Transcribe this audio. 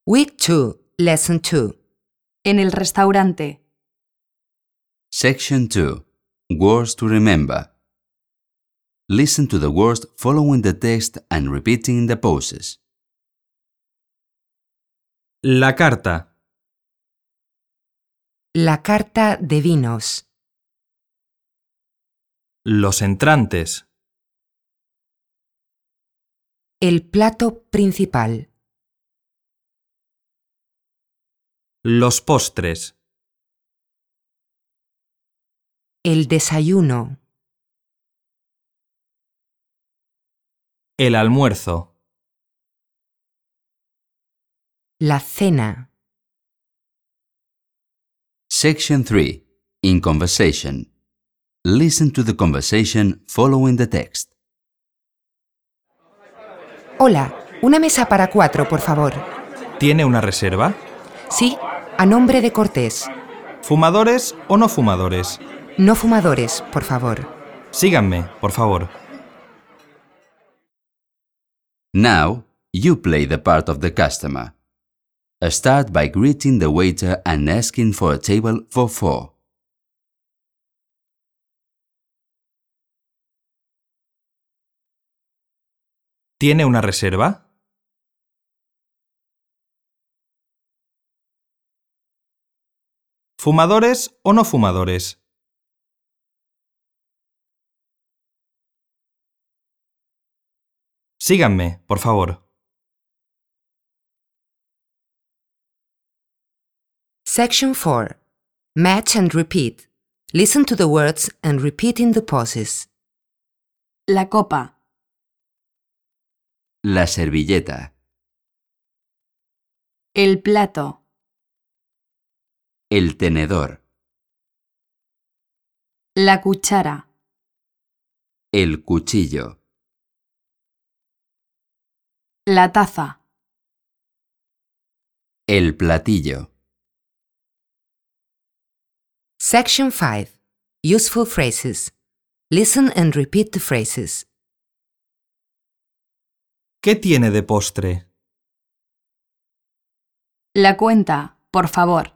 Week 2, Lesson 2. En el restaurante. Section 2. Words to remember. Listen to the words following the text and repeating the pauses. La carta. La carta de vinos. Los entrantes. El plato principal. Los postres. El desayuno. El almuerzo. La cena. Section 3. In conversation. Listen to the conversation following the text. Hola, una mesa para 4, por favor. ¿Tiene una reserva? Sí, a nombre de Cortés. ¿Fumadores o no fumadores? No fumadores, por favor. Síganme, por favor. Now, you play the part of the customer. Start by greeting the waiter and asking for a table for 4. ¿Tiene una reserva? ¿Fumadores o no fumadores? Síganme, por favor. Section 4. Match and repeat. Listen to the words and repeat in the pauses. La copa. La servilleta. El plato. El tenedor. La cuchara. El cuchillo. La taza. El platillo. Section 5. Useful phrases. Listen and repeat the phrases. ¿Qué tiene de postre? La cuenta, por favor.